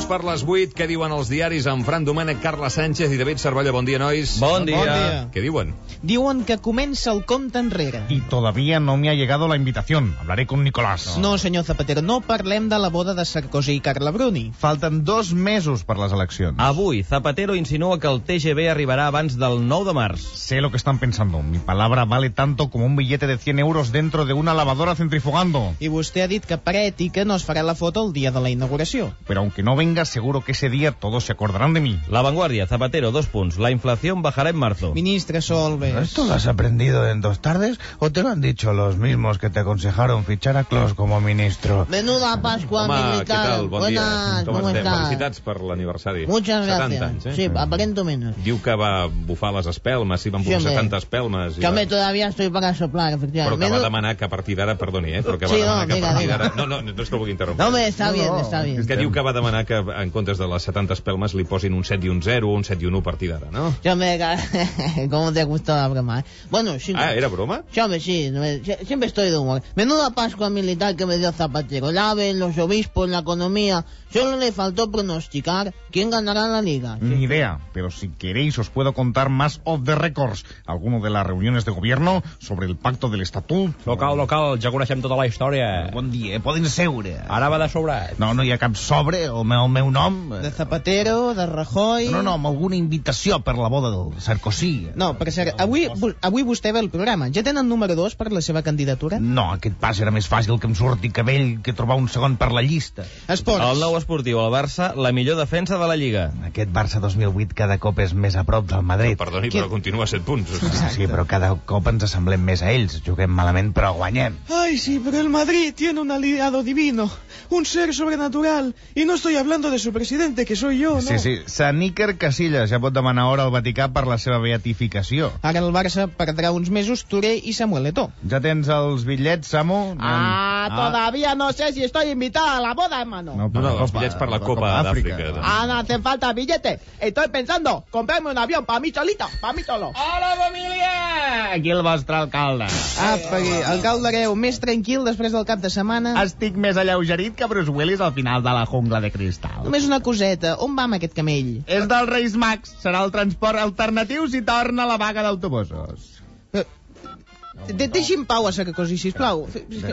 per les 8. Què diuen els diaris amb Fran Domènech, Carla Sánchez i David Cervelló? Bon dia, nois. Bon dia. Què diuen? Diuen que comença el compte enrere. Y todavía no me ha llegado la invitación. Hablaré con Nicolás. No, senyor Zapatero, no parlem de la boda de Sarkozy i Carla Bruni. Falten 2 mesos per les eleccions. Avui, Zapatero insinua que el TGV arribarà abans del 9 de març. Sé lo que están pensando. Mi palabra vale tanto como un billete de 100 euros dentro de una lavadora centrifugando. I vostè ha dit que per ètica no es farà la foto el dia de la inauguració. Pero aunque no venga, seguro que ese día todos se acordarán de mí. La Vanguardia, Zapatero, 2 punts. La inflación bajará en marzo. Ministre Solbes. ¿Esto lo has aprendido en 2 tardes o te lo han dicho los mismos que te aconsejaron fichar a Clos como ministro? Menuda Pascua Home, militar. què tal? Bon Buenas, dia. ¿cómo estem? estás? Felicitats per l'aniversari. Muchas 70 gracias. anys, Sí, aparento menos. Diu que va bufar les espelmes, sí, van bufar Sí, 70 espelmes. Que hombre, todavía estoy para soplar, Però efectivamente. que va demanar que a partir d'ara, perdoni, però que va Sí, demanar no, que a partir diga. d'ara... No és que el vulgui interrompre. No, hombre, está bien, está bien. És que diu que va demanar que en comptes de les 70 espelmes li posin un 7 i un 0 o un 7 i un 1 a partir d'ara, no? Sí, hombre, ¿cómo te gustó la broma? Bueno, sí. Ah, ¿era broma? Sí, hombre, sí, siempre estoy de humor. Menuda Pascua militar que me dio Zapatero. La AVE, los obispos, la economía. Solo le faltó pronosticar quién ganará la liga. Ni idea, pero si queréis os puedo contar más off the records. Alguno de las reuniones de gobierno sobre el pacto del estatut. Local, ja coneixem tota la història. Bon dia, poden seure. Ara va de sobrat. No hi ha cap sobre, el meu nom. De Zapatero, de Rajoy... No, amb alguna invitació per la boda del Sarkozy. No, per cert, avui vostè ve al programa. Ja tenen número 2 per la seva candidatura? No, aquest pas era més fàcil que em surti cabell que trobar un segon per la llista. Esports. El nou esportiu, el Barça, la millor defensa de la Lliga. Aquest Barça 2008 cada cop és més a prop del Madrid. Perdoni, però continua a 7 punts. Sí, però cada cop ens assemblem més a ells. Juguem malament, però guanyem. Ay, sí, pero el Madrid tiene un aliado divino, un ser sobrenatural, y no estoy hablando de su presidente, que soy yo, ¿no? Sí, Sant Iker Casillas ja pot demanar hora al Vaticà per la seva beatificació. Ara el Barça perdrà uns mesos Touré i Samuel Eto'o. Ja tens els bitllets, Samu? Todavía no sé si estoy invitada a la boda, hermano. No, els bitllets per la Copa d'Àfrica. No hace falta billete. Estoy pensando comprarme un avión para mí solito, para mí solo. Hola, família! Aquí el vostre alcalde. Apa, alcalde Areu, més tranquil després del cap de setmana. Estic més alleugerit que Bruce Willis al final de la jungla de cristal. Només una coseta, on va amb aquest camell? És dels Reis Mags. Serà el transport alternatiu si torna la vaga d'autobusos. Deixi en pau a Sarkozy, sisplau.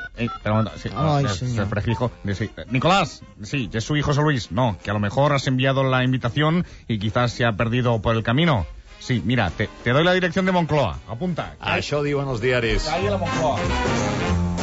Ay, señor. Prefijo. Sí. Nicolás, sí, es su hijo José Luis. No, que a lo mejor has enviado la invitación y quizás se ha perdido por el camino. Sí, mira, te doy la dirección de Moncloa. Apunta. Això diuen els diaris. Calle la Moncloa.